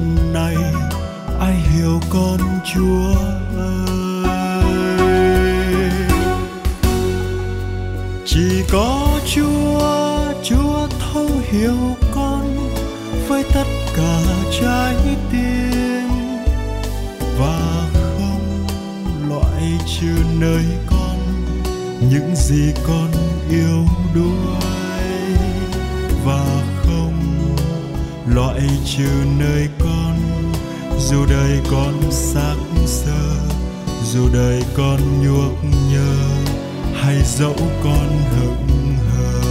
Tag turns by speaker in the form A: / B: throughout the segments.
A: này ai hiểu con Chúa ơi. Chỉ có Chúa thấu hiểu con với tất cả trái tim, và không loại trừ nơi con những gì con yêu đuối, và không loại trừ nơi con dù đời con xác xơ, dù đời con nhuốc nhơ, hay dẫu con hững hờ.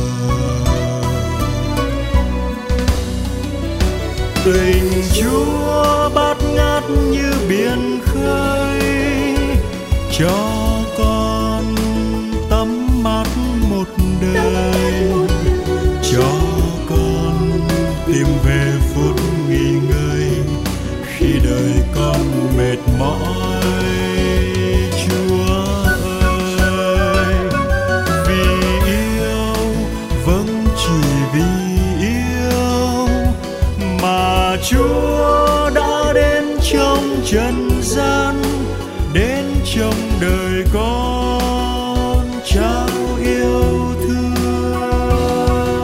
A: Tình Chúa bát ngát như biển khơi, cho con tắm mát một đời, cho con tìm về phút nghỉ ngơi khi đời con mệt mỏi. Chúa ơi, vì yêu, vâng chỉ vì yêu mà Chúa đã đến trong trần gian, đến trong đời con trao yêu thương.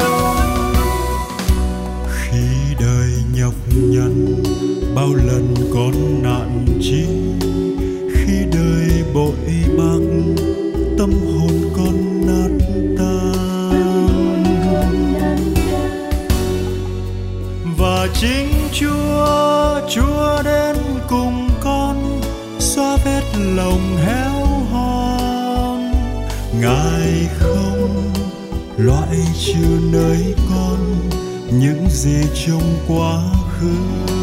A: Khi đời nhọc nhằn bao lần con nạn chí, khi đời bội bạc tâm hồn con nát tan, và chính Chúa đến cùng con xóa vết lòng héo hon. Ngài không loại trừ nơi con những gì trong quá khứ,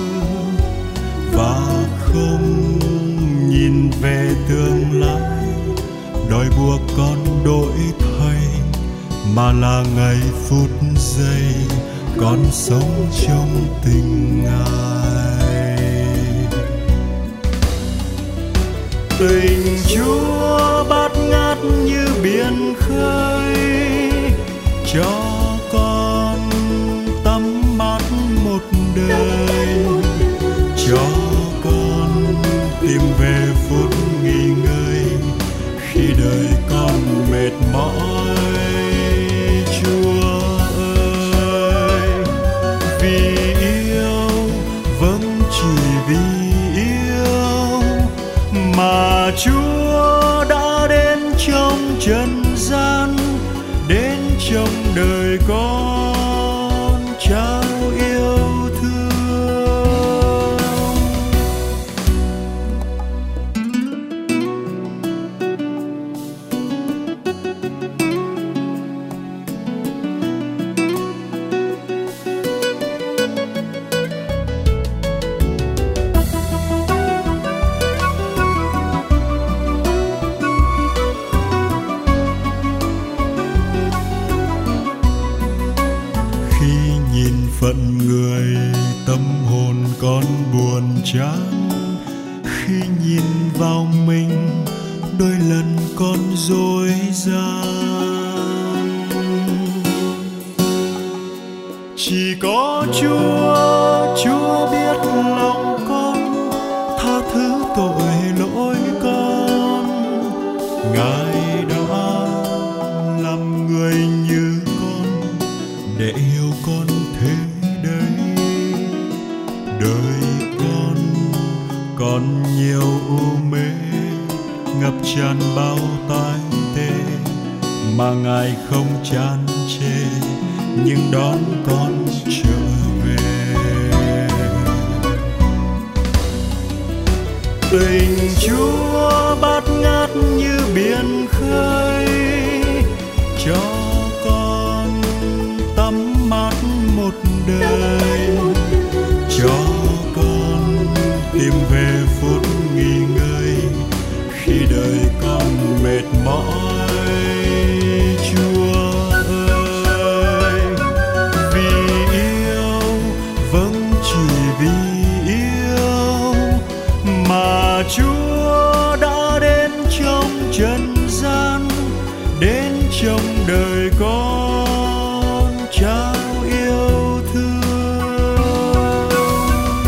A: và không nhìn về tương lai đòi buộc con đổi thay, mà là ngày phút giây con sống trong tình Ngài. Tình Chúa bát ngát như biển khơi, cho con tắm mát một đời, cho con tìm về phút nghỉ ngơi khi đời con mệt mỏi. Chúa ơi, vì yêu, vâng chỉ vì yêu mà Chúa đã đến trong trần gian, đến trong đời con trao yêu thương. Phận người tâm hồn con buồn chán, khi nhìn vào mình đôi lần con rối gian. Chỉ có Chúa biết lòng con, tha thứ tội lỗi con. Ngài đã làm người như con để yêu con thế đấy. Đời con còn nhiều u mê, ngập tràn bao tai tê, mà Ngài không chán chê nhưng đón con trở về. Tình Chúa bát ngát như biển khơi, cho con tắm mát một đời, cho con tìm về phút nghỉ ngơi khi đời con mệt mỏi. Chúa ơi, vì yêu, vâng chỉ vì yêu mà Chúa đã đến trong trần gian, đến trong đời con trao yêu thương.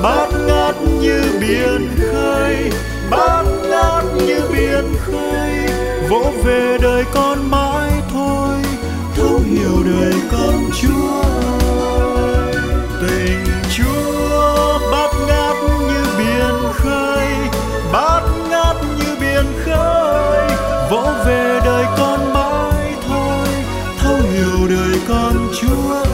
A: bát ngát như biển khơi, bát ngát như biển khơi, vỗ về đời con mãi thôi, thấu hiểu đời con Chúa ơi. Tình Chúa bát ngát như biển khơi, bát ngát như biển khơi, vỗ về đời con mãi thôi, thấu hiểu đời con Chúa